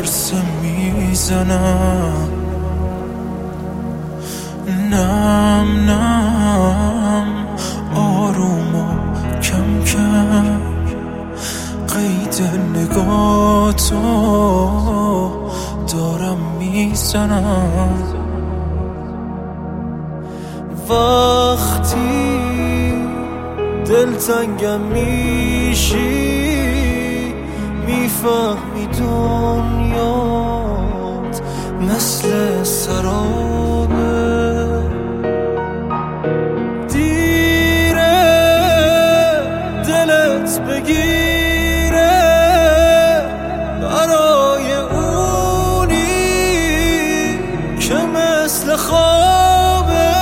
ورسه میزنم، نم نم آروم و کم کم قید نگاهتو دارم میزنم. وقتی دلتنگم میشی میفهمی دنیات مثل سرابه، دیره دلت بگیره برای اونی که مثل خوابه.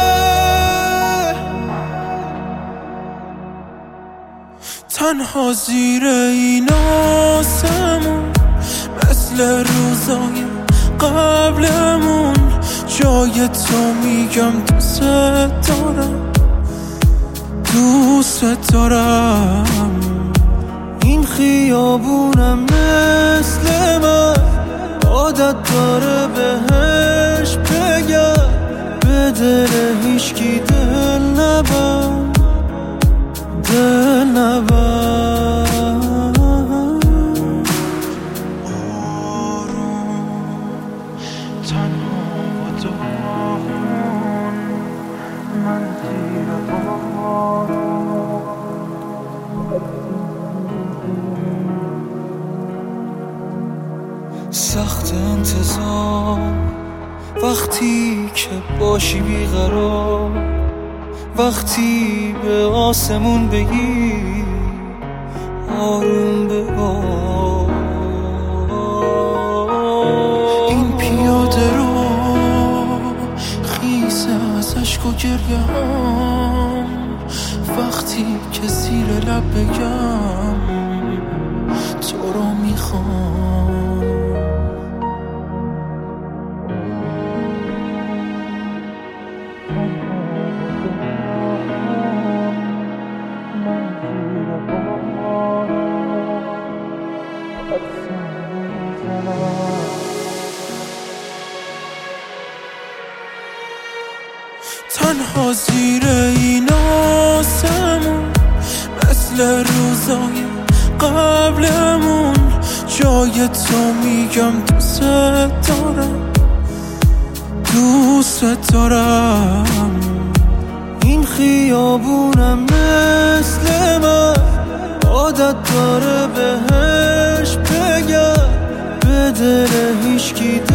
تنها زیر این آسمون مثل روزای قبلمون جای تو میگم دوست دارم، دوست دارم. این خیابونم مثل من عادت داره بهش بگم به دل هیچکی دل نبند، دل نبند. تنها با دامون من زیر سخت انتظار وقتی که باشی بیقرار، وقتی به آسمون بگی آروم ببار. این پیاده رو خیسه از عشق و گریه هم وقتی که زیر لب بگم تو رو میخوام. تنها زیر این آسمون مثل روزای قبلمون جای تو میگم دوست دارم، دوست دارم. این خیابونم مثل من عادت داره بهش بگم به دل هیچکی